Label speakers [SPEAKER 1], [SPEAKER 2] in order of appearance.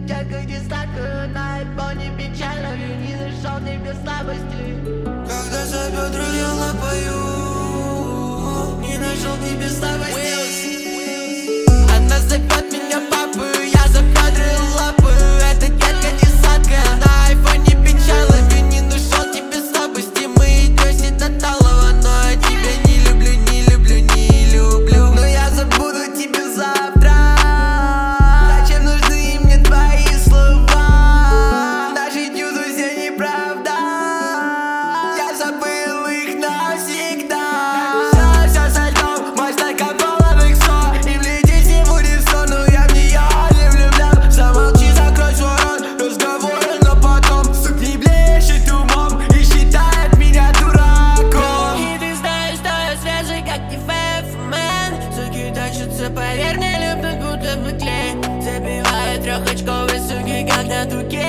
[SPEAKER 1] детка не сладкая, на айфоне печально, не нашел тебе слабости. Когда за бедра я лапаю, не нашел тебе слабости. Она зовет меня папой, я за бедра лапы. Эта детка не сладкая, на айфоне печально, не нашел тебе слабости. Мы идем до талого, но я тебя не люблю, не люблю, не люблю. Но я забуду тебя завтра. Зачем нужны мне твои слова? Наши чувства все неправда. Я забыл их навсегда. Все сойдем, мой стакан полон иксо. И влететь не будет все, но я в нее не влюблен. Замолчи, закрой свой рот, разговоры, но потом не блещет умом и считает меня дураком. И ты знаешь, что я свежий, как не фэфмен. Суки тащатся, поверь, не любят, будто бы клей. Забивают трехочковые суки, как на туке.